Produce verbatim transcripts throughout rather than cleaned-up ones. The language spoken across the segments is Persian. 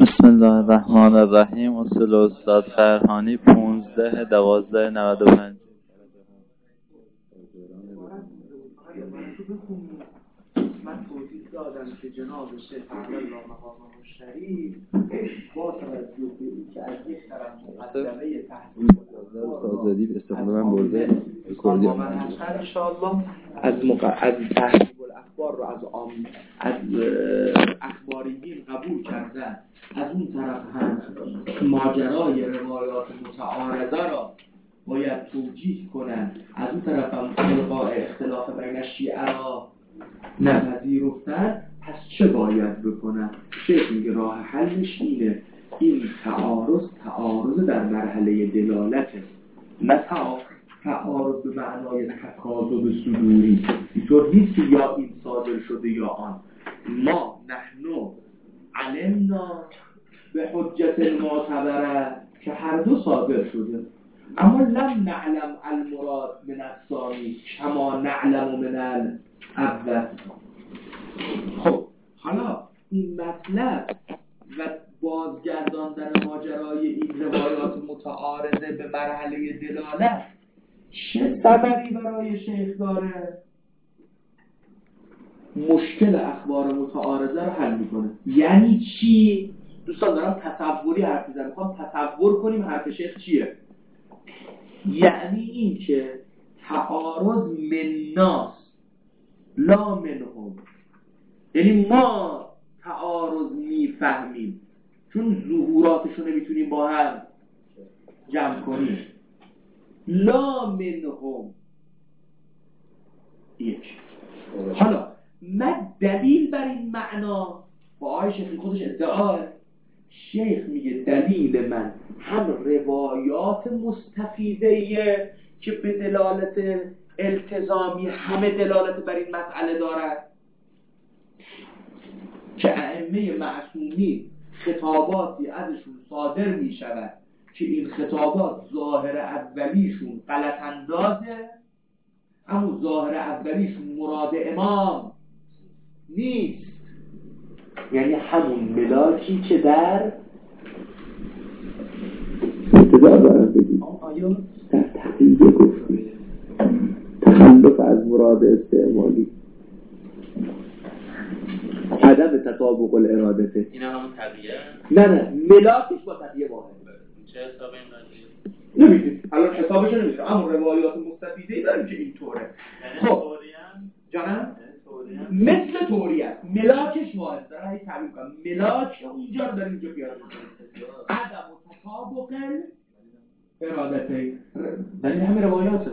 بسم الله الرحمن الرحیم. اصول استاد فرهانی پانزده دوازده نود و پنج. من توضیح دادم که جناب شیخ عبدالله مقام مشتری با توجه به اینکه از یک طرف مقدمه تحصیل آزادی به استفاده من برده کردی ان شاء الله از مق... از تحصیل الاخبار رو از عام از اخباریین قبول کردن، از اون طرف هم ماجرای روایات متعارضه را باید توجیه کنن، از اون طرف هم القاء اختلاف بین شیعه را نپذیرفتن. پس چه باید بکنن؟ شیخ میگه راه حلش اینه، این تعارض تعارض در مرحله دلالته، نه تعارض به معنای تکاذب صدوری. اینطور نیست که یا این صادر شده یا آن. ما نحن علمنا به حجت المعتبره که هر دو صادر شده، اما لم نعلم المراد من الثانی کما نعلم من الاول. خب حالا این مطلب و بازگرداندن ماجرای این روایات متعارضه به مرحله دلالت چه ثمری برای شیخ داره؟ مشکل اخبار متعارضه رو حل میکنه. یعنی چی؟ دوستان دارم تصوری حرف میزنم، میخوام تصور کنیم حرف شیخ چیه. یعنی این که تعارض من ناس لا منهم، یعنی ما تعارض میفهمیم چون ظهوراتشو نمیتونیم با هم جمع کنیم. لا منهم یک. حالا من دلیل بر این معنا با آقای شیخی خودش ادعاه، شیخ میگه دلیل من هم روایات مستفیضه‌ایه که به دلالت التزامی همه دلالت بر این مسئله دارد که ائمه معصومین خطاباتی ازشون صادر میشود که این خطابات ظاهر اولیشون غلط اندازه، اما ظاهر اولیشون مراد امام نیست. یعنی همون ملاکی که در ابتدا دارم بگیم آیا در تقییده گفتیم تخلف از مراد استعمالی، عدم تطابق الارادته. اینا همون تقییه؟ نه نه ملاکش با تقییه واحد. چه حساب این قضیه؟ نمیدونم الان حسابش نمیدونم، اما روایات مستفیضه‌ای داریم که این طوره. خب جانم مثل طوری است، ملاکش واحد داره. هی تعبیر کنم ملاک اونجا رو داریم اینجا بیارم عدم تطابق ارادته، ولی همه روایاته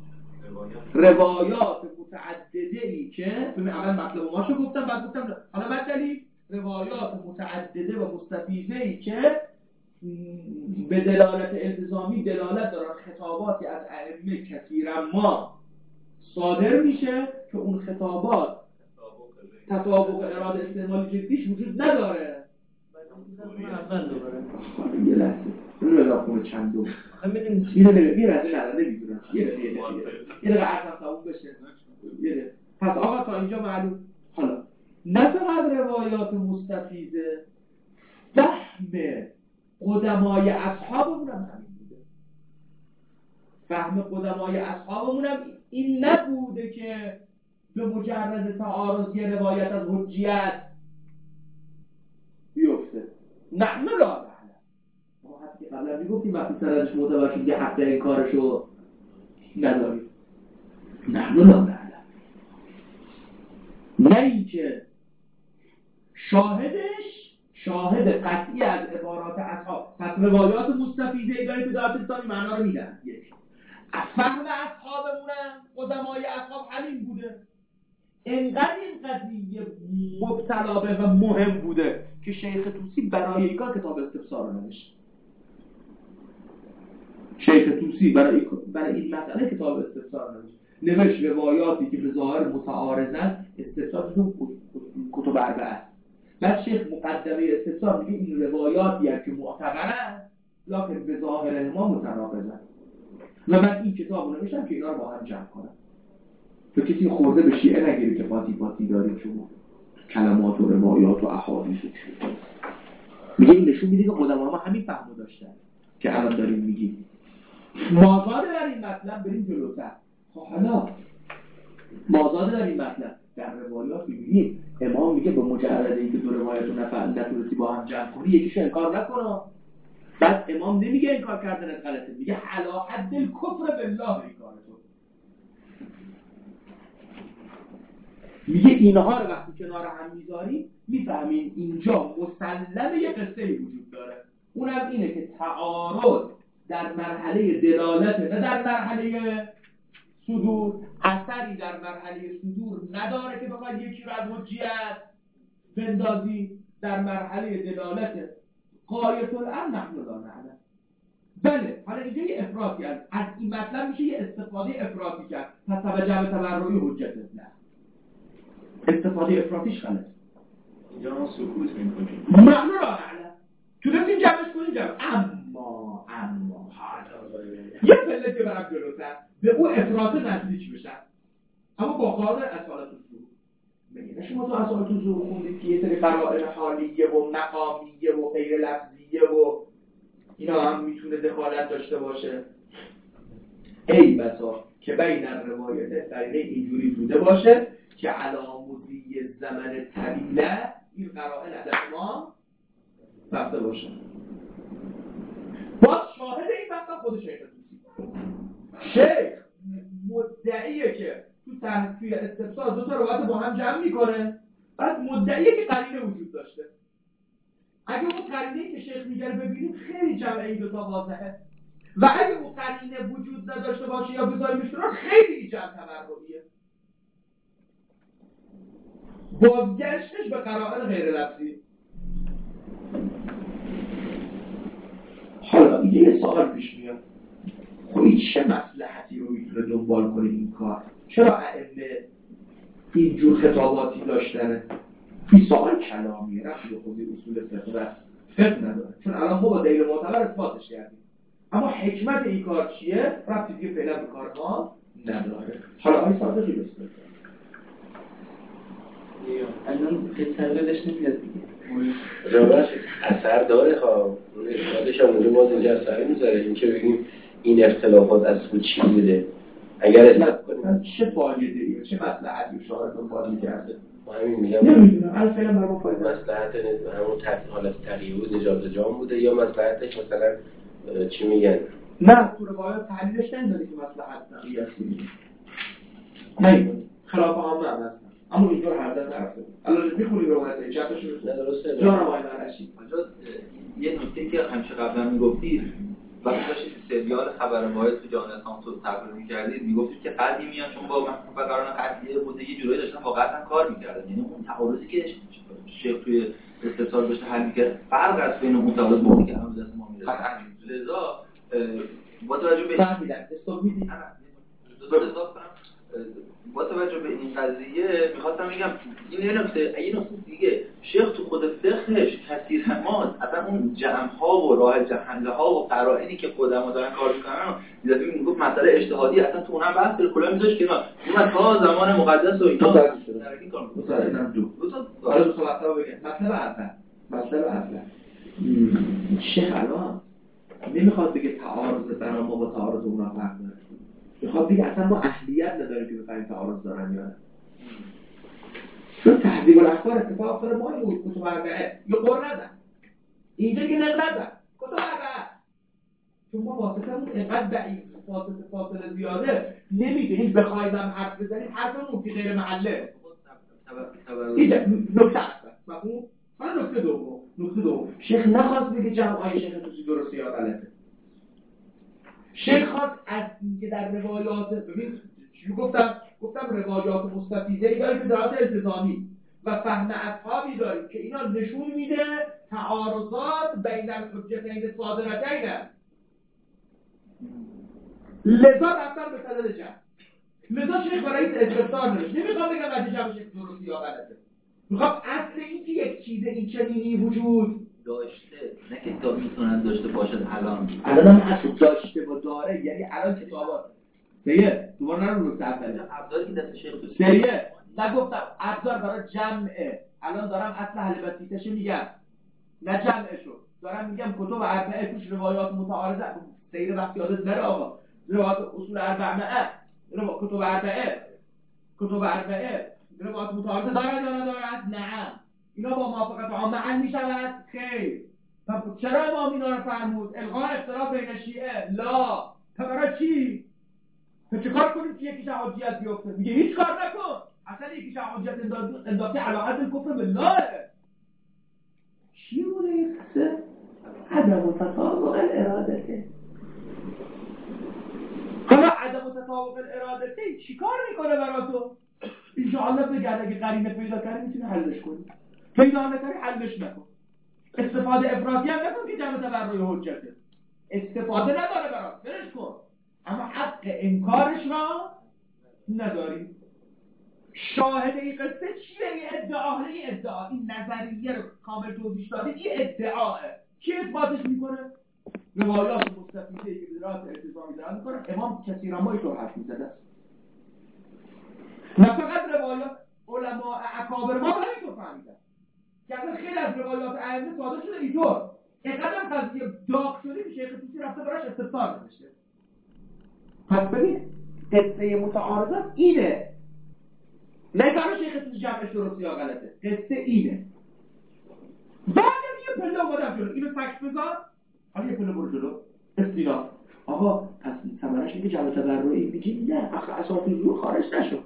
روایات متعدده ای که ببین اول مطلب ماشو گفتم، بعد گفتم حالا بعد دلیل روایات متعدده و مستفیضه ای که به دلالت التزامی دلالت دارن، خطاباتی از ائمه کثیرا ما صادر میشه که اون خطابات تطابق اراده استعمالی جدیش وجود نداره. اول دوباره یه لحظه اون رو اضافه چند دو یه دقیقه یه لحظه نه نمیدونم یه دقیقه یه دقیقه یه دقیقه عرضم تموم بشه یه دقیقه. پس آقا تا اینجا معلوم. حالا نه فقط روایات مستفیضه، فهم قدمای اصحابمون هم همین بوده. فهم قدمای اصحابمون هم این نبوده که به مجرد تعارض یه روایت از حجیت بیفته. نه نه لا ما حتی قبلا میگفتیم وقتی سندش معتبر شد یه حق این کارشو نداریم. نه نه لا نه این که شاهدش شاهد قطعی از عبارات اصحاب. پس روایات مستفیضه ای داریم که دارت ثانی معنا رو میدن. یک فهم اصحابمونم قدمای اصحاب همین بوده. اینقدر این قضیه مبتلا به و مهم بوده که شیخ طوسی برای این کار کتاب استفسار رو نوشت. شیخ طوسی برای برای این مسئله کتاب استفسار رو نوشت. نوشت روایاتی که به ظاهر متعارضن، استفسار تو کتب اربعه است. بعد شیخ مقدمه استفسار میگه این روایاتی هست که معتبرن لکن به ظاهر ما متناقضن و من این کتاب رو نوشتم که اینا رو با هم جمع کنم. تو کسی خورده به شیعه نگیری که قاطی قاطی دارید شما کلمات و روایات و احادیث میگه این نشون میده که قدما ما همین فهمو داشتن که الان داریم میگیم. مازاد در این مطلب بریم جلوتر. خب حالا مازاد در این مطلب در روایات میبینیم امام میگه به مجرد اینکه دو روایت رو نفع نتونستی با هم جمع کنی یکیشو انکار نکنه. بعد امام نمیگه انکار کردنت غلطه، میگه علی حد الکفر بالله انکار تو. میگه اینها رو وقتی کنار هم میذاریم میفهمیم اینجا مسلمه یه قصه وجود داره، اونم اینه که تعارض در مرحله دلالت نه در مرحله صدور، اثری در مرحله صدور نداره که بخواد یکی رو از حجیت بندازی، در مرحله دلالت غایت الامر نحن لا نعلم. بله حالا اینجا یه افراطی از از این مطلب میشه یه استفاده افراطی کرد، پس توجه به تبرعی حجت نه، استفاده افراطیش غلط. اینجا ما سکوت میکنیم نحن لا نعلم، تونستیم جمعش کنیم جمع، اما اما یه پله که برم جلوتر به اون افراط نزدیک بشن، اما با قاعده اصالت الظهور. میگه شما تو اصالت الظهور خوندید که یه سری قرائن حالیه و مقامیه و غیر لفظیه و اینا هم میتونه دخالت داشته باشه. ای بسا که بین روایت قرینه اینجوری بوده باشه که علاموزی زمن طویله این قرائن عدد ما رفته باشه. باز شاهد این مطلب خود شیخ توسی. شیخ مدعیه که تو توی استفسار دو تا روایت با هم جمع میکنه، بعد مدعیه که قرینه وجود داشته. اگه اون قرینه‌ای که شیخ میگه ببینیم خیلی جمع این دو تا واضحه، و اگه اون قرینه وجود نداشته باشه یا بذاریمش کنار خیلی جمع تبرعیه. بازگشتش به قرائن غیر لفظی. حالا دیگه یه سوال پیش میاد، خب این چه مصلحتی رو میتونه دنبال کنه این کار؟ چرا ائمه اینجور خطاباتی داشتنه؟ این سوال کلامیه، رفتی به خودی اصول فقه و فقه نداره، چون الان ما با دلیل معتبر اثباتش کردیم، اما حکمت این کار چیه؟ رفتی دیگه فعلا به کار ما نداره. حالا آیه صادقی بسته الان قصه نمیاد دیگه جوابش اثر داره. خب اون اشتادش هم اونجا باز اینجا اثر میذاره، این که بگیم این اختلافات از خود چی بوده اگر اثبات کنیم چه فایده ایه، چه مصلحتی شاید دنبال می‌کرده. ما همین میگم نمیدونم الان فعلا برام فایده مصلحت همون تحت حالت تغییر و نجات جام بوده یا مصلحتش مثلا چی میگن؟ نه تو روایات تحلیلش نمیدونی که مصلحت تغییر است نه خلاف عامه هم هست، اما اینطور هر دست عرفه. الان میخونی روایت چطورش نه درسته جان آقای مرشی آنجا یه نکته که همیشه قبلا میگفتید وقتی داشتید سریال خبر واحد تو جامعه اسلام تو تقریر می‌کردید میگفتید که قدیمیان چون با محکوم و قرآن قطعیه بوده یه جورایی داشتن واقعا کار می‌کردن، یعنی اون تعارضی که شیخ توی استفسار داشته حل می‌کرد فرق است بین اون تعارض با که الان دست ما میرسه. لذا با توجه به فهمیدن استوب میدی دو تا اضافه کنم با توجه به این قضیه میخواستم بگم این یه نکته یه نکته دیگه شیخ تو خود فقهش کثیر حماس اصلا اون جمع‌ها و راه جهنده و قرائنی که قدما دارن کار میکنن دیگه میگفت مسئله اجتهادی اصلا تو اونم بحث کلا میذاش کنار اون تا زمان مقدس و اینا درکی کار میکنه. مثلا دو دو تا حالا دو تا مطلب بگم. مطلب اول مطلب اول شیخ الان نمیخواد بگه تعارض برای ما با تعارض اونها فرق داره، میخواد بگه اصلا ما اهلیت نداریم که بفهمیم تعارض دارن یا نه. چون تهذیب الاخبار اتفاق افتاده ما این کتب اربعه یه قر نزن اینجا که نقل نزن کتب اربعه، چون ما واسطمون اینقدر ضعیف فاصله فاصله زیاده نمیدونیم بخوایم هم حرف بزنیم حرفمون که غیر محله. اینجا نکته اصلا مفهوم. حالا نکته دوم نکته دوم شیخ نخواست بگه جمع‌های شیخ توسی درسته یا غلطه. شیخ خواست از اینکه در روایات ببین چی گفتم گفتم روایات مستفیضه‌ای داریم به دلالت التزامی و فهم اصحابی داریم که اینا نشون میده تعارضات بین الحجتین صادرتین است. لذا رفتن به سند جمع. لذا شیخ برای استفسار نوشت نمیخوام بگم از جمع شیخ درسته یا غلطه، میخوام اصل این که یک چیز این چنینی وجود داشته نه که دا میتونن داشته باشد الان الان هم اصل داشته با داره، یعنی الان کتابات سریه دوباره نرو نکته اوله ابزاری که دست شیخ تو سریه نگفتم ابزار برای جمعه، الان دارم اصل اهل بسیطش میگم نه جمعشو. دارم میگم کتب اربعه توش روایات متعارضه. سیر وقت یادت نره آقا، روایات اصول اربعه، روایات کتب اربعه کتب اربعه روایات متعارضه دارد یا ندارد؟ نعم. اینا با موافقت عامه حل میشود؟ خیر. پس چرا امام اینا رو فرمود؟ الغاء اختلاف بین شیعه؟ لا. برای چی؟ تو چه کار کنیم که یکیش حجیت بیفته؟ میگه هیچ کار نکن. اصلا یکیش حجیت انداخته علاقت الکفر بالله. چی بوده این قصه؟ عدم تطابق الارادته. حالا عدم تطابق الارادته چی کار میکنه برای تو؟ انشاءالله بگرد اگه قرینه پیدا کردی میتونی حلش کنی. پیدا نکردی حلش نکن. استفاده افراطی هم نکن که جمع تبرع حجته. استفاده نداره برات، برش کن. اما حق انکارش را نداری. شاهد این قصه چیه؟ این ادعا. این ادعا، این نظریه رو کامل توضیح دادیم. این ادعاه. کی اثباتش میکنه؟ روایات مستفیده که بدرات التزامی دارن میکنه. امام کسی را ما اینطور حرف میزده است. نه فقط روایات علماء اکابر ما برای اینطور فهمیدن که اصلا خیلی از روایات ائمه ساده شده اینطور. اینقدر قضیه داغ شده که شیخ طوسی رفته براش استفسار نوشته. پس ببین قصه متعارضات اینه. نه که شیخ طوسی جمعش درسته یا غلطه. قصه اینه. بعد یه پله اومدم جلو. اینو سکس بذار. حالا یه پله برو جلو. استیناف. آقا پس ثمرش میگه جمع تبرعی. میگی نه آخه اساس زور خارج نشو.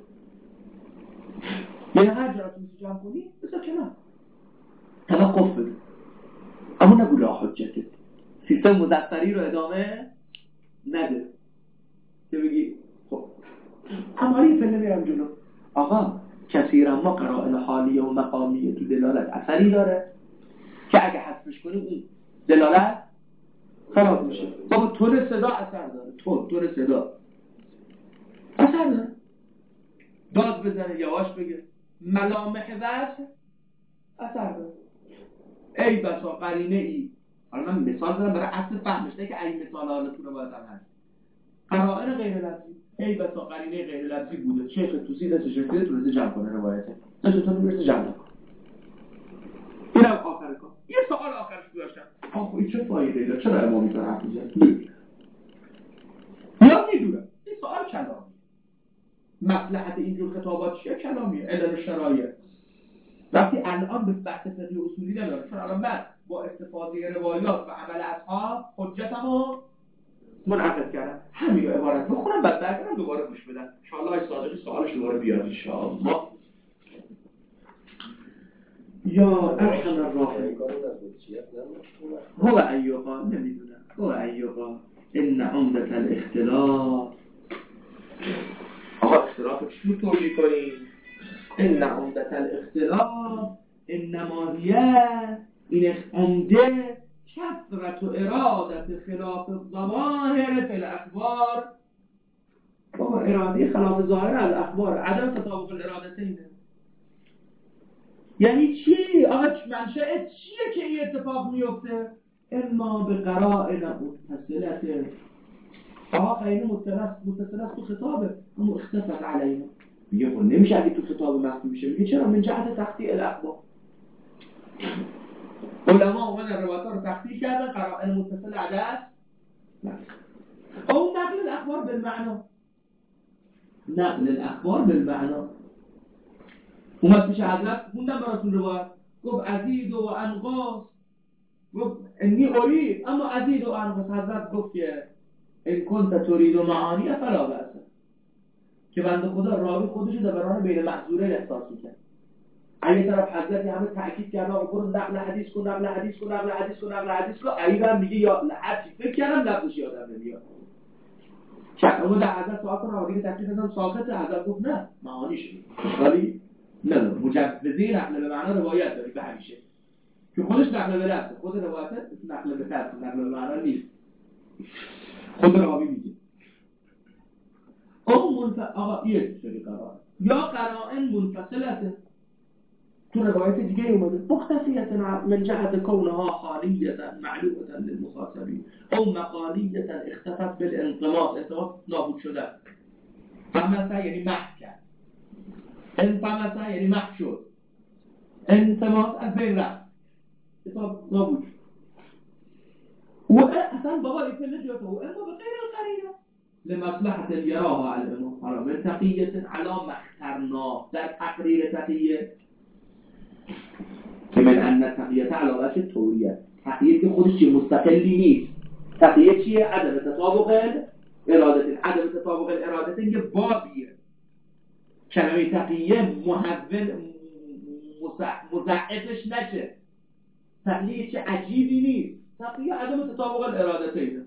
یعنی هر جا توسی جمع کنی بذار کنار. توقف بده. اما نگو لا حجته. سیستم مزفری رو ادامه نده. که بگی خب اما یه پله میرم جلو. آقا کثیرا ما قرائن حالیه و مقامیه تو دلالت اثری داره که اگه حذفش کنیم این دلالت خراب میشه. بابا تون صدا اثر داره. تون تون صدا اثر داره. داد بزنه یواش بگه. ملامح وجه اثر داره. ای بسا قرینه ای. حالا من مثال دارم برای اصل فهمش نه که این مثال حالا تو رو باید هم هست. قرائن غیر لفظی. ای بسا قرینه غیر لفظی بوده. شیخ طوسی دستش رسیده تونسته جمع کنه روایته. دست تو میرسه جمع کن. اینم آخر کار. یه سوال آخرش داشتم. آخه این چه فایده داره؟ چرا امام اینطور حرف میزنه؟ یا میدونم. این سوال کلامی. مصلحت اینجور خطابات چیه؟ کلامیه. علل شرایع. وقتی الان به بحث فقهی اصولی نداره. چون الان من با استفاده روایات و عمل اصحاب حجتمو منعقد کردم. همین رو عبارت بخونم بعد برگردم دوباره گوش بدم. ان شاء الله صادقی سوالش دوباره بیاد ان شاء الله. یا ارحم الراحمین. هو ایوقا نمیدونم. هو ایوقا ان عمدة الاختلاف. آقا اختلاف چطور توجیه کنیم؟ ان عمدة الاختلاف انما هي این عمده کثرت و ارادت خلاف الظواهر فی الاخبار. بابا اراده خلاف ظاهر از اخبار. عدم تطابق الارادتینه. یعنی چی؟ آقا منشأ چیه که این اتفاق میفته؟ اما به قرائن متصلته. آقا قرینه متصل است تو خطابه اما اختفت علینا. میگه خب نمیشه اگه تو خطاب مخفی میشه. میگه چرا؟ من جهت تخطیع الاخبار. علما اومدن روایت‌ها رو تخطیع کردن. قرائن متصل عدس او نقل الاخبار بالمعنا. نقل الاخبار بالمعنا. اومد پیش حضرت خوندم براتون روایت. گفت ازید و انقاص. گفت انی ارید اما ازید و انقاص. حضرت گفت که این کنت ترید و معانی فلا بأس. که بنده خدا راوی خودشو در برابر بین محظورین احساس می‌کنه. اگه طرف حضرت همه تاکید کرد آقا برو نقل حدیث کن نقل حدیث کن نقل حدیث کن نقل حدیث کن. ایوان میگه یا هر چی فکر کردم لفظش یادم نمیاد. چرا اون در حضرت سوال کنه آقا دیگه تکلیف ازم ساقط. حضرت گفت نه معانیش ولی نه مجوزه نقل به معنا روایت داری به همیشه که خودش نقل به لفظ. خود روایت نقل به لفظ نقل به معنا نیست. خود راوی میگه او منف... آقا یک سری قرائن یا قرائن منفصلته. تو روایت دیگه اومده مختفیت من جهت کونها خالیه معلومه للمخاطبین او مقالیه اختفت بالانطماس. انطماس نابود شده. فمسا یعنی محو کرد. انطمسا یعنی محو شد. انطماس از بین رفت. کتاب نابود. و اصلا بابا این پله جاته و اما به غیر القرینه لمصلحت یراها الامام حالا من تقییت علا مخترنا در تقریر تقییه که من ان تقییت علا وجه توریه تقییه که خودش چیه مستقلی نیست. تقییه چیه؟ عدم تطابق ارادت. عدم تطابق ارادت یه بابیه. کلمه تقییه محول مضاعفش نشه. تقییه چه عجیبی نیست. تقییه عدم تطابق الارادتین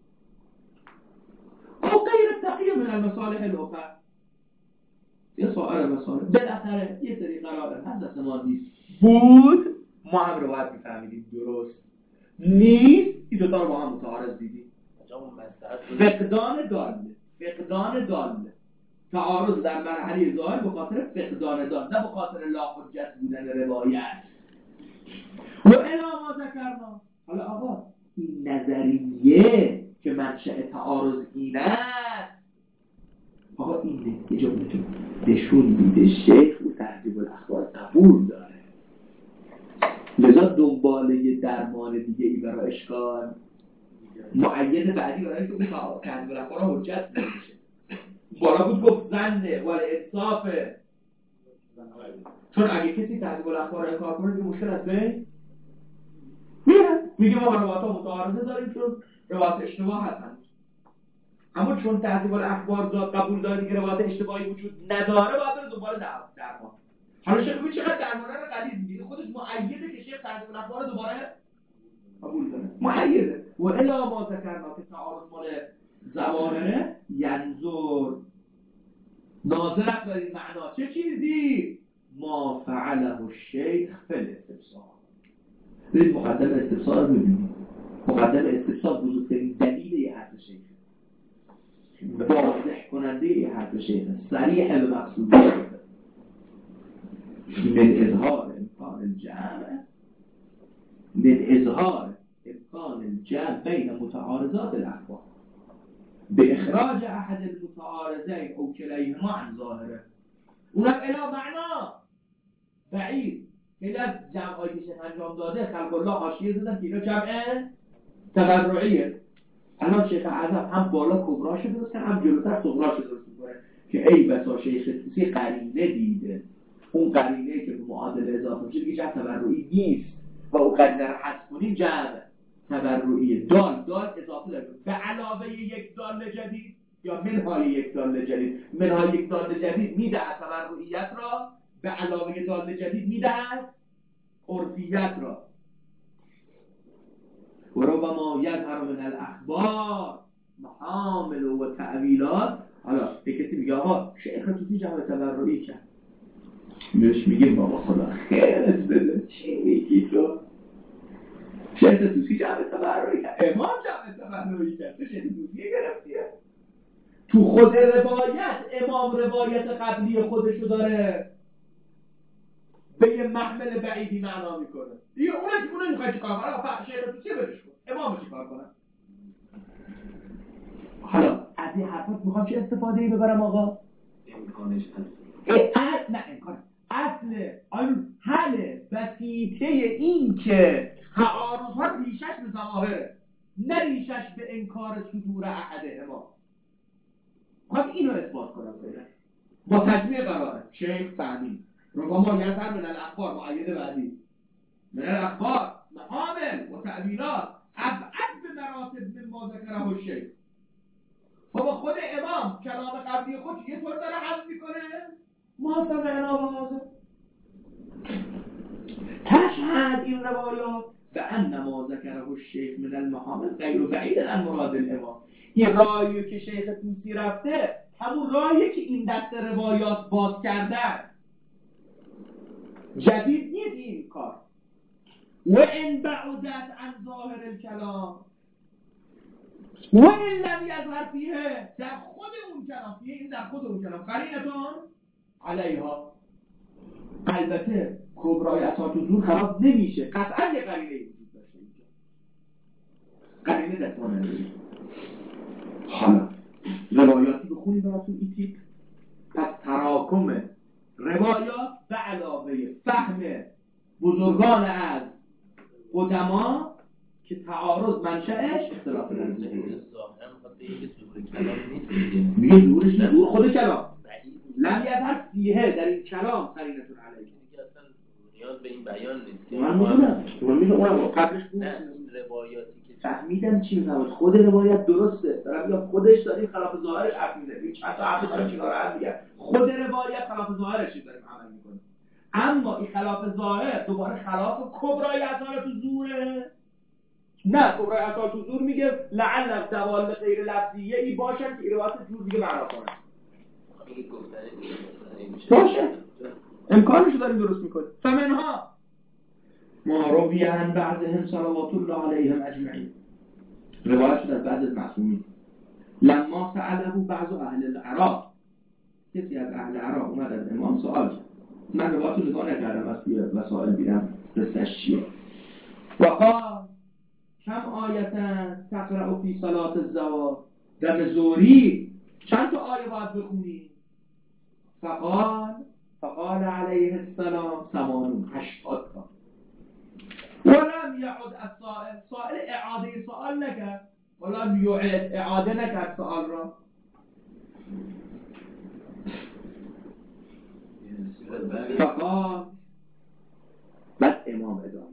او غیر تقییه من المصالح الاخرى. یه سوال مصالح بالاخره یه سری قرار هست دست ما نیست بود، ما هم رو باید میفهمیدیم درست نیست. این دوتا رو با هم متعارض دیدیم. فقدان داله فقدان داله تعارض در مرحله ظاهر به خاطر فقدان داله نه به خاطر لا حجت بودن روایت. و الا ما ذکرنا. حالا آقا این نظریه که منشأ تعارض این است، آقا این یه جمله تو نشون میده شیخ و تهذیب الاخبار قبول داره، لذا دنباله درمان دیگه ای برای اشکال معید بعدی برای که اون تهذیب الاخبار حجت نمیشه. بالا بود گفت زنده ولی انصافه، چون اگه کسی تهذیب الاخبار رو کار کنه که مشکل از بین میره میگه ما روایات متعارضه داریم چون روایات اشتباه هستن. اما چون تهذیب الاخبار داد قبول داره که روایات اشتباهی وجود نداره، باید بره دنبال درمان. حالا شیخ ببین چقدر درمانه رو غلیظ میگه، خودش مؤیده که شیخ تهذیب الاخبار دوباره قبول داره، مؤیده. و الا ما ذکرنا که تعارض مال ظواهره ینظر ناظر است بر این معنا چه چیزی ما فعله الشیخ فی الاستفسار. برید مقدم استفسار رو ببینید. مقدم استفسار بزرگترین دلیل یه حرف شیخ، واضح کننده یه حرف شیخ، صریح به مقصود شیخ. من اظهار امکان الجمع من اظهار امکان الجمع بین متعارضات الاخبار به اخراج احد المتعارضین او کلیهما عن ظاهره. اونم الا معنا بعید. خیلی از جمعایی که شیخ انجام داده خلق الله حاشیه زدن که اینا جمع تبرعیه. الان شیخ اعظم هم بالا کبراشو درست کنه هم جلوتر صغراشو درست میکنه که ای بسا شیخ توسی قرینه دیده، اون قرینه که به معادله اضافه میشه دیگه جمع تبرعی نیست و اون قرینه رو حذف کنیم جمع تبرعیه. دال دال اضافه داره به علاوه یک دال جدید یا منهای یک دال جدید. منهای یک دال جدید میدهد تبرعیت را، به علاوه دال جدید میدهد عرفیت را. و ربما یظهر من الاخبار محامل و تعویلات. حالا به کسی میگه آقا شیخ توسی جمع تبرعی کرد، بهش میگه بابا خدا خیرت بده چی میگی تو؟ شیخ توسی جمع تبرعی کرد، امام جمع تبرعی کرد، تو شیخ توسی گرفتیه. تو خود روایت امام روایت قبلی خودشو داره به یه محمل بعیدی معنا میکنه دیگه. اونش اونو میخوای چیکار کنه؟ آقا شیخ توسی برش کن، امام چیکار کنه؟ حالا از این حرفات میخوام چه استفاده ای ببرم آقا؟ امکانش هست. اصل نه امکان اصل آن حل بسیطه این که تعارض ها ریشش به ظواهره نه ریشش به انکار صدور احدهما. خواهم اینو اثبات کنم فعلا با تجمیع قراره. شیخ فهمید ربما یظهر من الاخبار معید بعدی من الاخبار محامل و تعویلات ابعد به مراتب من ما ذکره الشیخ. بابا خود امام کلام قبلی خودش یه طور داره حذف میکنه ما سمعنا و حاضر. تشهد این روایات به ان ما ذکره الشیخ من المحامل غیر بعید عن مراد الامام. این راهی که شیخ توسی رفته همون راهیه که این دست روایات باز کردن، جدید نیست این کار. و ان بعدت عن ظاهر الکلام و این لم یظهر فیه، در خود اون کلام، فیه این در خود اون کلام قرینتون علیها. البته کبرای اسات حضور خراب نمیشه، قطعا یه قرینه وجود داشته اینجا، قرینه دست ما نداریم. حالا روایاتی بخونیم براتون این تیپ. پس تراکم روایات به علاوه فهم بزرگان از قدما که تعارض منشأش اختلاف لفظی ظاهرا میخواد بگه که ظهور کلام نیست دیگه. میگه ظهورش نه، ظهور خود کلام لم یظهر فیه، در این کلام قرینتون علیه دیگه اصلا نیاز به این بیان نیست. من میدونم من میدونم اونم قبلش بود. نه این روایاتی که فهمیدم چی میگم، خود روایت درسته، دارم میگم خودش داریم خلاف ظاهرش حرف میزنیم، چند تا حرف دارم چیکار حرف میگم، خود روایت خلاف ظاهرش داریم عمل میکنیم. اما این خلاف ظاهر دوباره خلاف کبرای اصال تو زوره. نه کبرای اصال تو زور میگه لعل دوال غیر لفظیه ای باشن که روایت جور دیگه معنا کنه. میگه گفتن دیگه مثلا این میشه باشه امکانشو داریم درست میکنیم. فمنها ما روی عن بعضهم صلوات الله علیهم اجمعین، روایت شده از بعض از معصومین. لما سأله بعض اهل العراق، کسی از اهل عراق اومد از امام سوال کرد. من روایت رو نگاه نکردم، از توی وسائل بیدم قصهش چیه. و قال کم آیتا تقرأ فی صلاة الزوال، دم زوری چند تا آیه باید بخونی؟ فقال فقال علیه السلام ثمانون، هشتاد تا. ولم یعد السائل، سائل اعاده سوال نکرد، ولم یعد اعاده نکرد سوال را. فقال بعد امام ادامه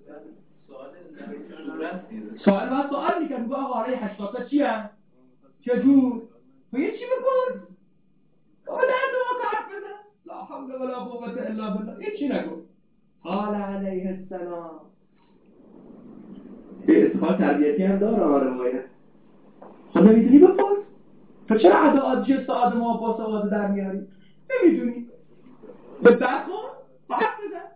سوال بعد سوال میکنم، میگه آقا آره هشتاد تا چی هم؟ چجور؟ تو یه چی بپرس؟ آقا در دعا کارت بزن لا حول ولا قوة الا بالله، یه چی نگو. قال علیه السلام، به اتفاق تربیتی هم داره آره روایت، خود نمیدونی بپرس؟ تو چرا عداد جست آدم ها با سواد در میاری؟ نمیدونی؟ به درد کن؟ حرف بزن.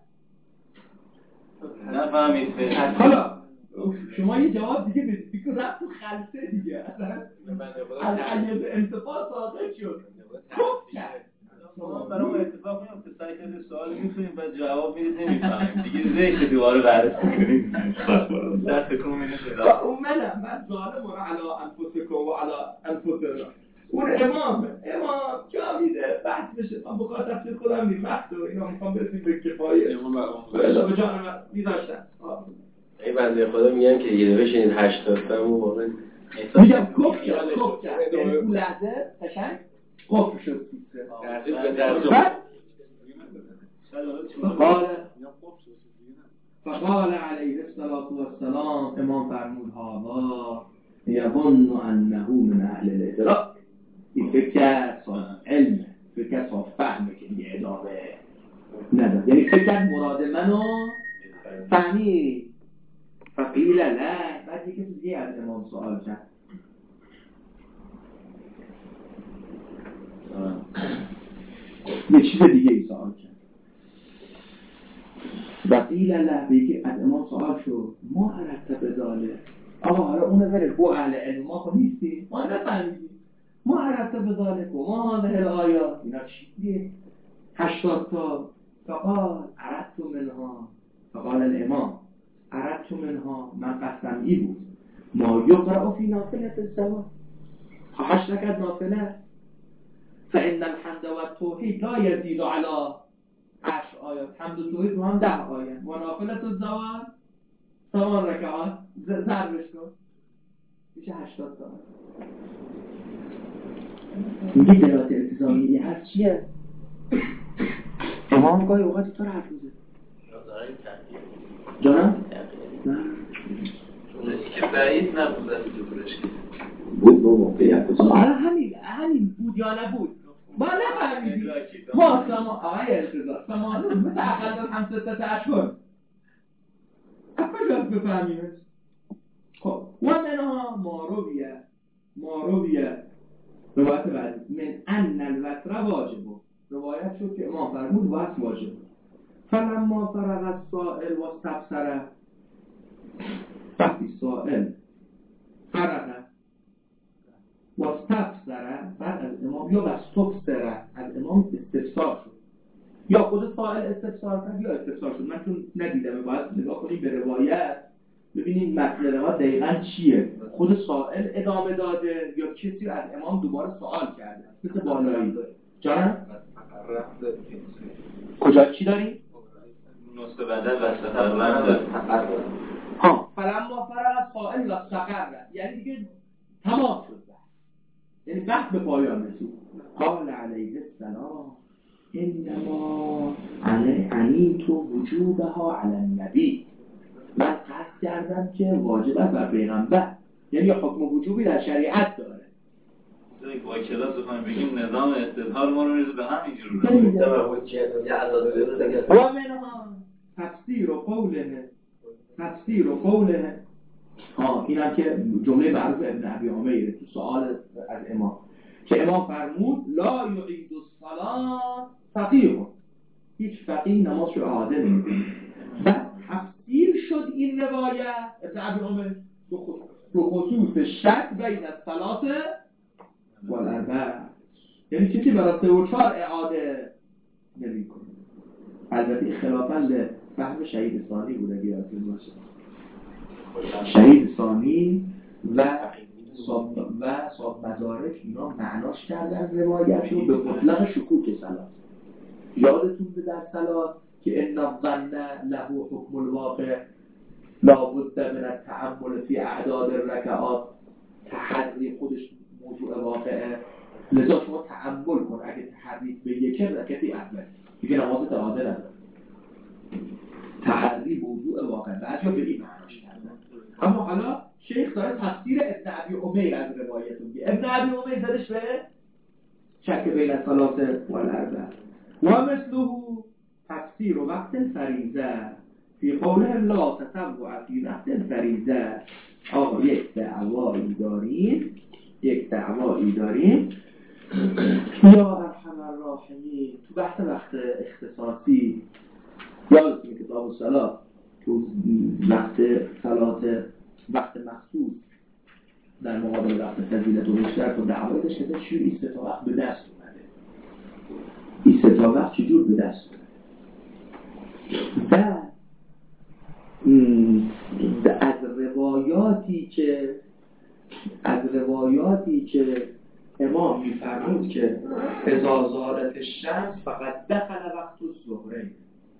نفهمید حالا شما یه جواب دیگه بدید، دیگه رفت تو خلطه دیگه، اصلا از حیز انتفاع ساقط شد کف کرد. ما برای ما اتفاق میفته سعی کرده سوال میکنیم و جواب میدید نمیفهمیم دیگه، زیت دوباره بررسی کنیم دست کنم اینه. اون منم من ظالم و علا انفسکم و علا انفسنا. اون امام امام جا میده بحث بشه، من بخواه تفسیر خودم نیم وقت و اینا میخوام برسیم به کفایه بلا به جان من میداشتن. این بنده خدا میگن که یه دفعه شنید هشتاد تا اون واقعا میگم کف کرد کف کرد، یعنی اون لحظه قشنگ کفر شد سیستم. تحصیل به درس فقال فقال علیه الصلاة والسلام، امام فرمود هذا یظن انه من اهل الادراک، این فکر کرد صاحب علم، فکر کرد صاحب فهمه که دیگه ادامه نداره، یعنی فکر کرد مراد منو فهمید. فقیل له، بعد یک کسی دیگه از امام سوال کرد، یه چیز دیگه ای سوال کرد. وقیل له، بیگه از امام سوال شد، ما عرفت بداله، آقا حالا اونه بره بو اهل علم، ما خب نیستیم، ما نفهمیدیم، ما عرفت بداله کو ما هذه الآیات، اینا چیه؟ هشتاد تا. فقال عرفت منها، فقال الامام عرفت منها، من قصدم ای بود ما یقرأ فی نافلة الزوال، خواهش نکرد نافله، فإن الحمد و التوحید لا یزید علی عشر آیات، حمد و توحید رو هم ده آیات، و نافلة الزوال ثمان رکعات، ضربش کن میشه هشتاد تا. میگه دلالت التزامی هست چیه؟ امام گاهی اوقات تو رو حرف میزه جانم؟ نه که بعید نبود از جورش بود با موقعیت آره همین همین بود یا نبود ما نفهمیدیم. ما سما آقای ارتضا سمانون مثل اقل هم ستت اشهر کجاست بفهمیمش؟ خب و منها مارویه مارویه روایت بعدی من ان الوتر واجبه، روایت شد که امام فرمود وتر واجب. فلما فرغ السائل و استفسره، وقتی سائل فرغ و استفسره بعد از امام، یا استفسره از امام استفسار شد، یا خود سائل استفسار کرد یا استفسار شد، من چون ندیدم باید نگاه کنیم به روایت ببینیم متن روایت دقیقاً چیه، خود سائل ادامه داده یا کسی از امام دوباره سوال کرده مثل بالایی. جانم؟ کجا چی داریم؟ نصف بدل و سفر ها فلما فرغ از قائل و سقر، یعنی دیگه تمام شد بحث، یعنی بحث به پایان رسید. قال علیه السلام انما عنیت وجوبها علی النبی، من قصد کردم که واجب است بر پیغمبر، یعنی حکم وجوبی در شریعت داره. با کلاس بخوایم بگیم نظام استدلال ما رو میرسه به همین جور. و منها تفسیر و قوله، تفسیر و قوله ها اینم که جمله معروف ابن ابی عمیره تو سوال از امام که امام فرمود لا یعید الصلاة فقیه، هیچ فقیه نمازش رو اعاده نمی‌کنه. و تفسیر شد این روایت ابن ابی عمر به خصوص شک بین الصلاة و الاربع، یعنی کسی برای سه و چهار اعاده نمی‌کنه. البته خلافاً به فهم شهید ثانی بود اگه یادتون باشه. شهید ثانی و صاحب و صاحب مدارک اینا معناش کردن روایت رو به مطلق شکوک صلات. یادتون به در صلات که ان الظن له حکم الواقع لا بد من التأمل فی اعداد الرکعات، تحری خودش موضوع واقعه، لذا شما تأمل کن، اگه تحریک به یک رکعتی اول دیگه نمازت اعاده نداره. تحری موضوع واقع، بعضیا به این معناش کردن. اما حالا شیخ داره تفسیر ابن ابی عمیر از روایت میگه. ابن ابی عمیر زدش به شک بین الصلاة و الاربع. و مثله تفسیر وقت الفریضه فی قولهم لا تطوع فی وقت الفریضه. آقا یک دعوایی داریم، یک دعوایی داریم یا ارحم الراحمین تو بحث وقت اختصاصی. یادتونه کتاب الصلاة تو وقت صلات وقت مخصوص در مقابل وقت فضیلت و مشترک و دعوایی داشت که چجور این سه تا وقت به دست اومده، این سه تا وقت چجور به دست اومده. و از روایاتی که از روایاتی که امام میفرمود که اذا زالت الشمس فقط دخل وقت الظهر،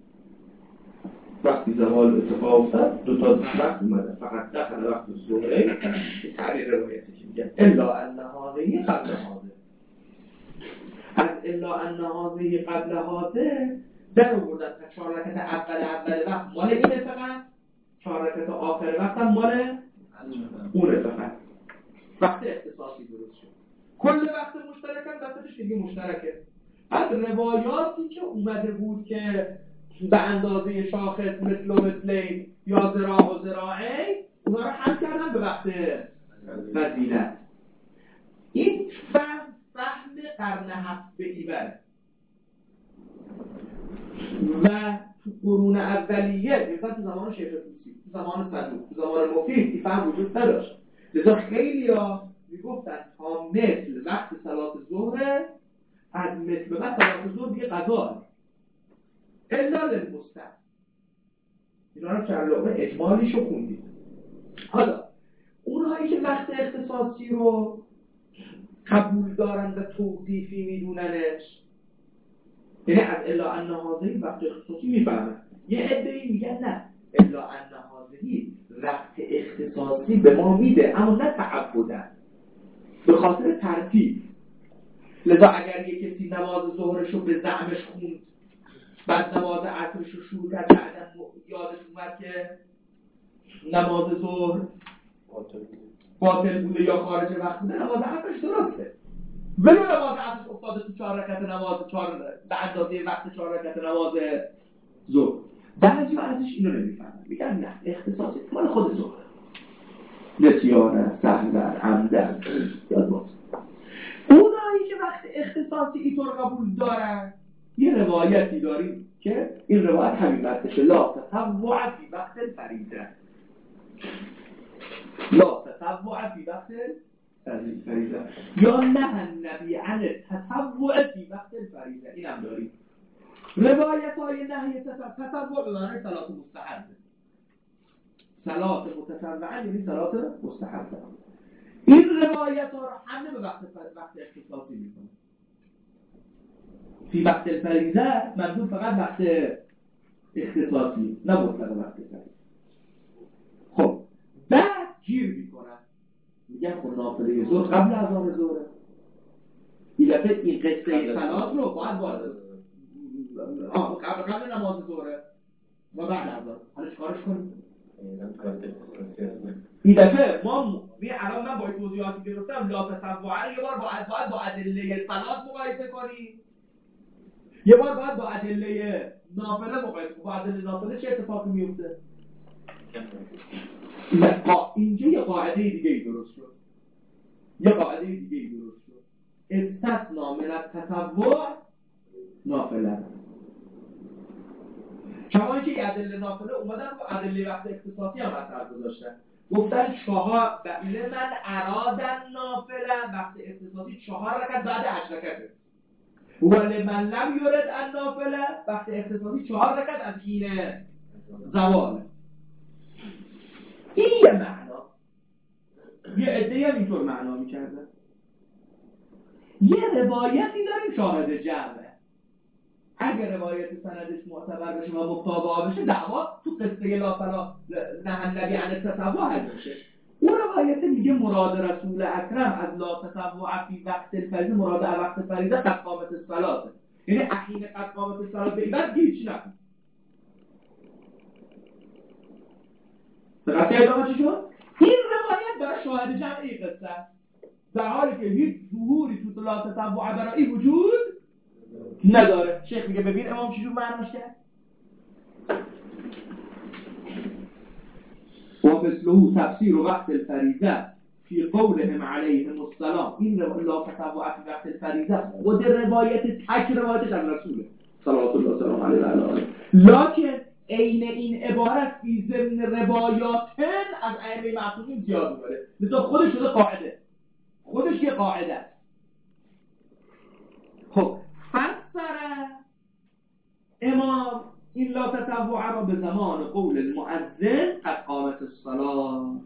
وقتی زوال اتفاق افتاد دو تا وقت اومده فقط داخل وقت الظهر. تعبیر روایتی که میگه الا ان هذه قبل هذه، از الا ان هذه قبل هذه در آوردن تا چهار رکعت اول اول وقت مال اینه، فقط چهار رکعت آخر وقت هم مال اونه، فقط وقت اختصاصی درست شد. کل وقت مشترک هم وقتش دیگه مشترکه. بعد روایاتی که اومده بود که به اندازه شاخص مثل و مثلی یا ذراع و ذراعی، اونا رو حل کردن به وقت فضیلت. این فهم فهم قرن هفت به ایبر و تو قرون اولیه، مثلا تو زمان شیخ طوسی، تو زمان صدوق، تو زمان مفید این فهم وجود نداشت. لذا خیلی ها میگفتن تا مثل وقت صلات ظهر، از مثل به وقت صلات ظهر دیگه قضا الا للمستثنی. اینا رو چرلومه اجمالیشو خوندید. حالا اونهایی که وقت اختصاصی رو قبول دارن و توقیفی میدوننش، یعنی از الا ان هذه وقت اختصاصی میفهمن. یه عده‌ای میگن نه، الا ان هذه وقت اختصاصی به ما میده اما نه تعبدن، به خاطر ترتیب. لذا اگر یه کسی نماز ظهرش رو به زعمش خوند، بعد نماز عصرش رو شروع کرد، بعدم یادش اومد که نماز ظهر باطل بوده یا خارج وقت بوده، نماز عصرش درسته. ولو نماز عصرش افتاده تو چهار رکعت نماز چهار به اندازه وقت چهار رکعت نماز ظهر. بعضیا ازش اینو نمیفهمن، میگن نه اختصاصی مال خود ظهر، نسیانه، سهوه، عمدن، یاد باشه. اونایی که وقت اختصاصی اینطور قبول دارن، یه روایتی داریم که این روایت همین وقتشه، لا تطوع فی وقت الفریضه، لا تطوع فی وقت الفریضه، یا نه النبی عن تطوع فی وقت الفریضه. این هم داریم روایت های نهی تطوع به معنی صلات مستحب، صلات متطوعه یعنی صلات مستحبه. این روایت ها رو همه به وقت وقت اختصاصی میکنه. فی وقت الفریضه منظور فقط وقت اختصاصی، نه مطلق وقت فریضه. میگن خب نافله ظهر قبل از آن ظهره. این دفعه این قصه صلات رو باید وارد آه قبل قبل نماز ظهره و بعد از آن. حالا چیکارش کنیم؟ این دفعه ما می الان من با توضیحاتی که گفتم لا تطوعا یه بار با باید با ادله صلات مقایسه کنیم، یه بار باید با ادله نافله مقایسه کنیم. با ادله نافله چه اتفاقی میفته؟ اینجا یه قاعده دیگه ای درست شد. یه قاعده دیگه ای درست شد. استثنا من التطوع نافله. کما که ادله نافله اومدن و ادله وقت اختصاصی هم مطرح گذاشتن. گفتن چهار لمن ارادن نافله وقت اختصاصی چهار رکعت بعد هشت رکعته. ولمن لم یرد النافله وقت اختصاصی چهار رکعت از حین زوال. این یه معنا. یه عده‌ای هم اینطور معنا می‌کردن. یه روایتی داریم شاهد جمعه. اگر روایت سندش معتبر بشه و متابعه بشه دعوا تو قصه لا فلا نهی النبی عن التطوع حل میشه. اون روایت میگه مراد رسول اکرم از لا تطوع فی وقت الفریضه مراد وقت فریضه قد قامت الصلاه. یعنی حین قد قامت الصلاه به بعد هیچ نکن. قصه ادامه چی شد؟ این روایت برای شاهد جمعی قصه است. در حالی که هیچ ظهوری تو لا تطوع برای وجود نداره. شیخ میگه ببین امام چجور معناش کرد؟ و مثله تفسیر وقت الفریضه فی قولهم علیهم السلام. این لا تطوع فی وقت الفریضه خود روایت تک روایتش از رسوله صلوات الله وسلامه علیه و آله. لکن عین این عبارت فی ضمن روایاتن از ائمه معصومین زیاد میبره. لذا خودش شده قاعده. خودش یه قاعده است. خب فسر امام این لا تطوع را به زمان قول المؤذن قد قامت الصلاة.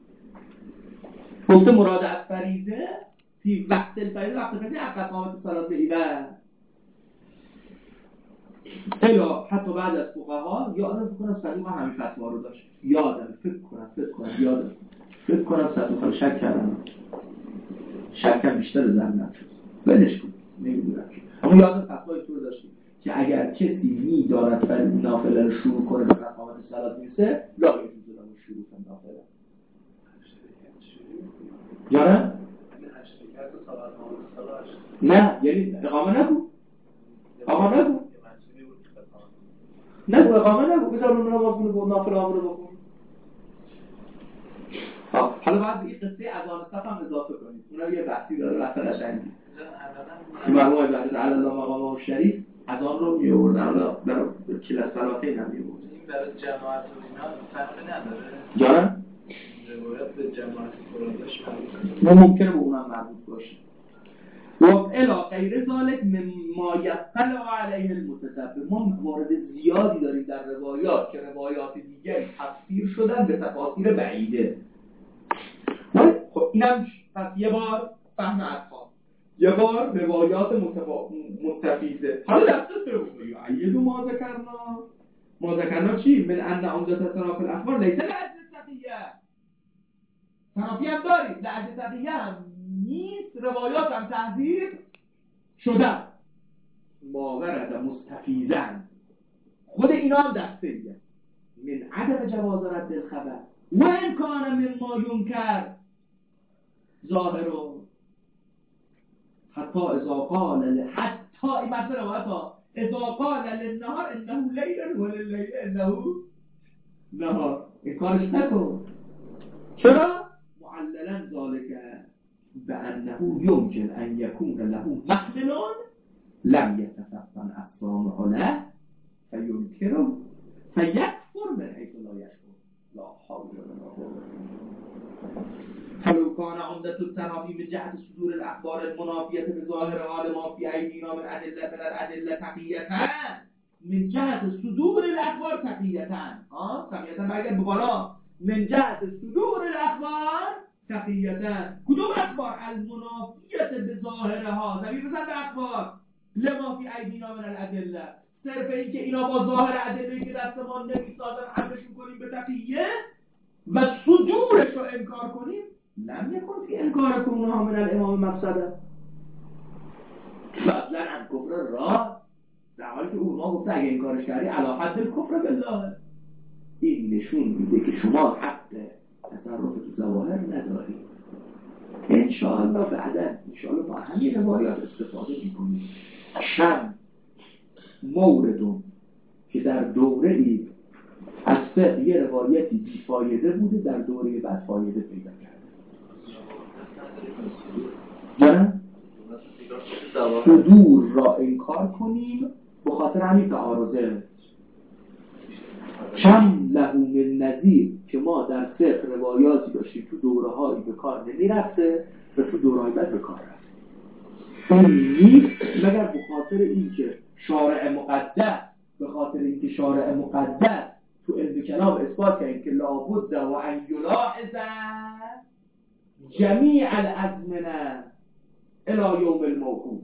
گفته مراد از فریضه فی وقت الفریضه وقت فریضه قد قامت الصلاة به ایبه. الا حتی بعد از فقها یادم فکر کنم صدوق همین فتوا رو داشت. یادم فکر کنم فکر کنم یادم فکر کنم صدوق رو شک کردم. شکم بیشتر زن نشد. ولش کن. نمیدونم. اما یادم فتوای طور داشتیم که اگر کسی می‌داند فرض نافله رو شروع کنه به قامت صلات میرسه لا یجوز له شروع کن نافله. یاره؟ نه یعنی اقامه نگو. اقامه نگو. نگو اقامه نگو. بذار اون نماز رو نافله رو بخون. حالا باید به این قصه اذان صف هم اضافه کنید. اونم یه بحثی داره بحث قشنگی. مرحوم بحث علی الله مقامه شریف اذان رو می‌آوردن حالا در کلاس صلاتین هم می‌آورد. این برای جماعت و اینا فرقی نداره. جاره؟ روایت به جماعت فرادش ما ممکنه به اونم مربوط باشه. و الی غیر ذلک مما یطلع علیه المتتبع. ما موارد زیادی داریم در روایات که روایات دیگری تفسیر شدن به تفاسیر بعیده. خب اینم پس یه بار فهم اصحاب، یه بار روایات متفا... متفیزه. حالا دست سومی ایدو ما ذکرنا. ما ذکرنا چی؟ من ان عمدت تراف الاخبار لیس لاجل تقیه. ترافی هم داریم لاجل تقیه هم نیست. روایات هم تحذیر شدن ما ورد مستفیزن. خود اینا هم دسته ایه من عدم جواز رد الخبر و امکان مما ینکر ظاهرو حتی اذا قال حتی این مطلب روایت ها اذا قال للنهار انه لیل و لللیل انه نهار. این کارش نکن. چرا؟ معللا ذالک بانه یمکن ان یکون له محملون لم یتفطن السامع له فینکره فیکفر من حیث لا یشعر. لا حول ولا قوة. فلو كان عمدة التنافي من جهة صدور الأخبار المنافية بظاهر حال ما في أيدينا من أدلة من الأدلة تقية من جهة صدور الأخبار تقية آه تقية بأجل بقولا من جهة صدور الأخبار تقية. کدوم أخبار المنافية بظاهرها زمین بزن به أخبار لما في أيدينا من الأدلة. صرف این که اینا با ظاهر ادله که دستمان نمیسازن حملشون کنیم به تقیه و صدورش رو انکار کنیم لم یکن فی انکار کونها من الامام مفسده فضلا عن کفر را، در حالی که علما گفته اگه انکارش کردی علی حد الکفر بالله. این نشون میده که شما حق تصرف تو ظواهر نداری. انشاءالله بعدا انشاءالله با همین روایات استفاده میکنید. چند موردون که در دوره ای از فقه یه روایتی بیفایده بوده در دوره بعد فایده پیدا کرده. جانم؟ صدور را انکار کنیم به خاطر همین تعارضه. کم له من نظیر که ما در فقه روایاتی داشتیم تو دوره هایی به کار نمی رفته و تو دوره های بعد به کار رفته. این نیست مگر به خاطر اینکه شارع مقدس به خاطر اینکه شارع مقدس تو علم کلام اثبات کرد که لابد و ان یلاحظ جمیع الازمنه الی یوم الموعود.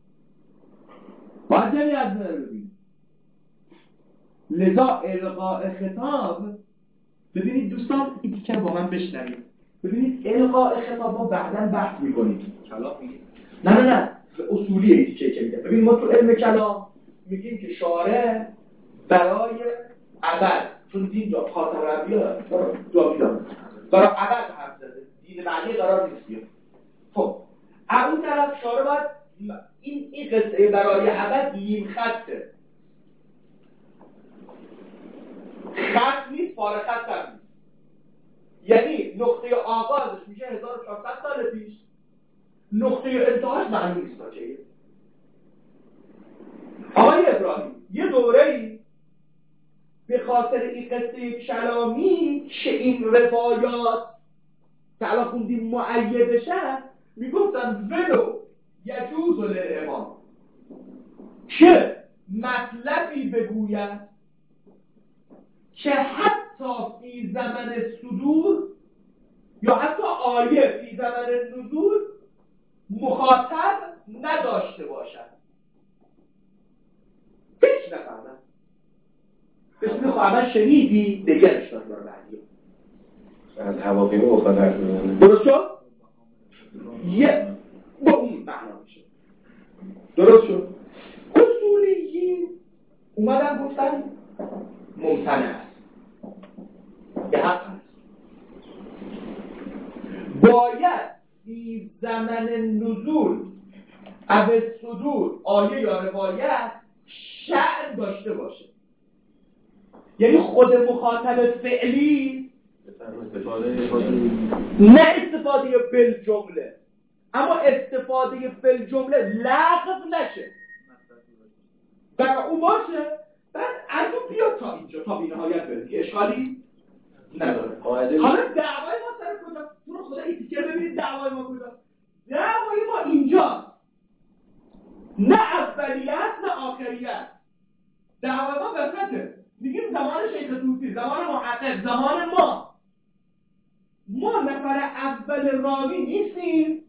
باید جمیع ازمنه رو ببینیم. لذا القاء خطاب، ببینید دوستان این تیکه رو با من بشنوید. ببینید القاء خطاب ما بعداً بحث می‌کنیم. کلام میگید؟ نه نه نه اصولی این تیکه که میگه. ببین ما تو علم کلام میگیم که شارع برای ابد، چون دین جا خاتم الانبیا جاوید داره، برای ابد حرف زده، دین بعدی قرار نیست بیاد. خب از اون طرف شارع باید این این قصه برای ابد نیم خطه، خط نیست، پاره خط هم نیست. یعنی نقطه آغازش میشه هزار و چهارصد سال پیش، نقطه انتهاش معلوم نیست تا چیه. آقای ابراهیم یه دوره‌ای به خاطر این قصه کلامی که این روایات که الان خوندیم مؤیدشه میگفتن ولو یجوز للامام که مطلبی بگوید که حتی فی زمن صدور یا حتی آیه فی زمن نزول مخاطب نداشته باشد. هیچ نفهمم بهش میخواهم شنیدی نگرش دار برای بعدی از هواپیما مخاطب بزنه. درست شد؟ یه با اون معنا میشه. درست شد؟ اصولیین اومدن گفتن ممتنع است، به حق است، باید فی زمن نزول او صدور آیه یا روایت شأن داشته باشه. یعنی خود مخاطب فعلی نه استفاده بالجمله، اما استفاده بالجمله لغو نشه، برای او باشه، بعد از اون بیاد تا اینجا تا بی نهایت برسی، اشکالی نداره. حالا دعوای ما سر کجاست؟ تو رو خدا این تیکر ببینید دعوای ما کجاست. دعوای ما اینجاست، نه اولیت نه آخریت. دعوای ما وسطه. میگیم زمان شیخ طوسی، زمان محقق، زمان ما ما نفر اول راوی نیستیم،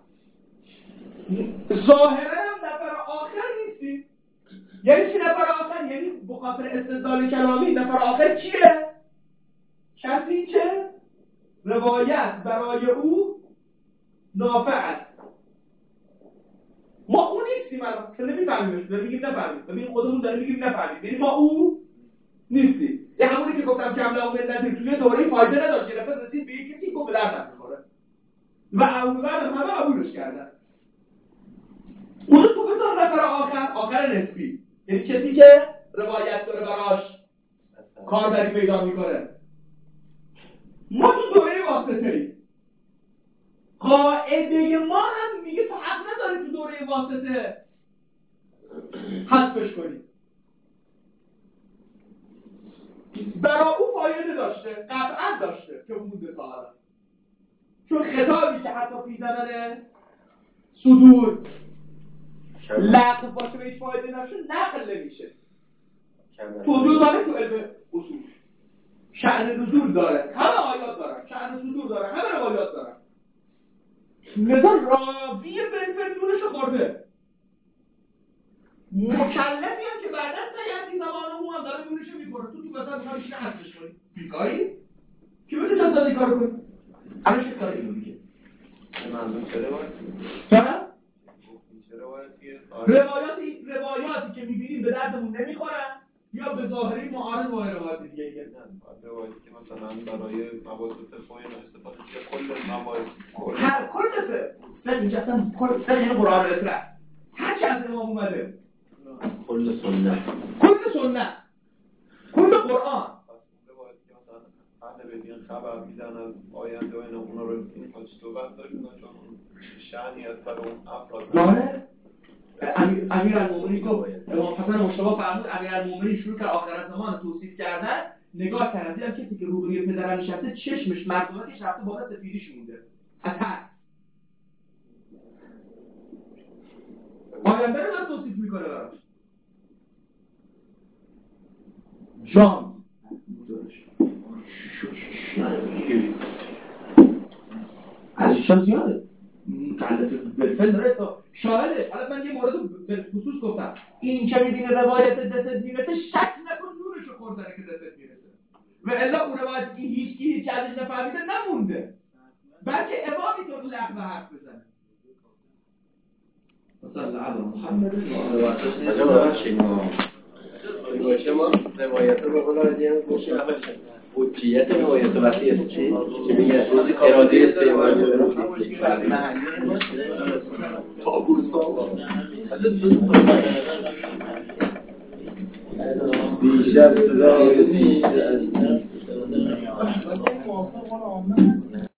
ظاهرا هم نفر آخر نیستیم. یعنی چی نفر آخر؟ یعنی بخاطر استدلال کلامی نفر آخر کیه؟ کسی که روایت برای او نافع است. ما او نیستیم الان که نمیفهمیمش، داریم میگیم نفهمیم، ببین خودمون داریم میگیم نفهمیم، یعنی ما او نیستیم. یه همونی که گفتم کم لهم من نظیر توی دوره فایده نداشت، یه نفر رسید به یک کسی گفت به درد نمیخوره و اون بعد همه قبولش کردن. اون تو بذار نفر آخر، آخر نسبی، یعنی کسی که روایت داره براش کاربری پیدا میکنه. ما تو دوره واسطه ایم. قاعده ما هم میگه تو حق نداری تو دوره واسطه حذفش کنی. برای او فایده داشته، قطعا داشته که مونده تا الان، چون خطابی که حتی فی زمن صدور لغو باشه به هیچ فایده نشه نقل نمیشه. توضیح داره تو علم اصول، شأن نزول داره، همه آیات دارن، شأن صدور داره، همه روایات دارن. لذا راوی بلفل دونش خورده، مکلفی هم که بعدا سیعتی زمان او هم داره دونش میکنه. تو تو مثلا میخوای بشینه حذفش کنی بیکاری؟ کی بشه چند سال این کارو کنی؟ الان چه کاری اینو میگه؟ منظور چه روایتی؟ چرا؟ چه روایتیه؟ روایاتی روایاتی که می‌بینیم به دردمون نمیخورن یا به ظاهری معارض با روایات دیگه ای روایتی که مثلا برای مباحث فقهی استفاده میشه کل مباحث هر کل فقه فقه اینجا اصلا کل فقه یعنی قرآن اطلاق هر چی از امام اومده کل سنت کل سنت کل قرآن روایتی که مثلا اهل بدین خبر میدن از آینده و اینا اونا رو این تو برداری کنن چون شأنیت برای اون افراد داره امیرالمومنین گفت امام حسن مجتبی فرمود امیرالمومنین شروع کرد آخر زمان توصیف کردن نگاه کردن دیدم کسی که روبروی پدرم نشسته چشمش مردمکش رفته بالا سفیدیش مونده از ترس آینده رو داره توصیف میکنه براش جان از ایشان زیاده کلت بالفعل داره تا شاهدش. حالا من یه مورد به خصوص گفتم این که میبینه روایت دست میرسه شک نکن نورشو خوردنه که دست میرسه و الا اون روایت این هیچ کی هیچ ازش نفهمیده نمونده بلکه امامی تو لغو حرف بزنه صلی الله علی محمد و آله باشه ما روایت رو به قول آدیم گفتیم حجیت روایت وقتی است که میگه اراده استعمال رو دیشب صدا